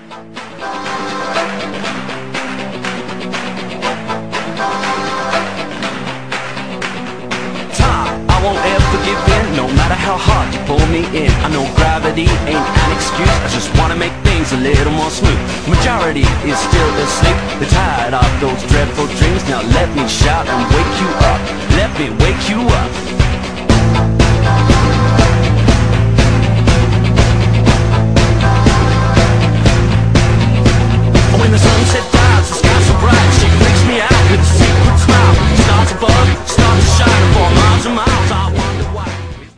I won't ever give in, no matter how hard you pull me in. I know gravity ain't an excuse, I just wanna make things a little more smooth. Majority is still asleep, they're tired of those dreadful dreams. Now let me shout and wake you up, let me wake you up.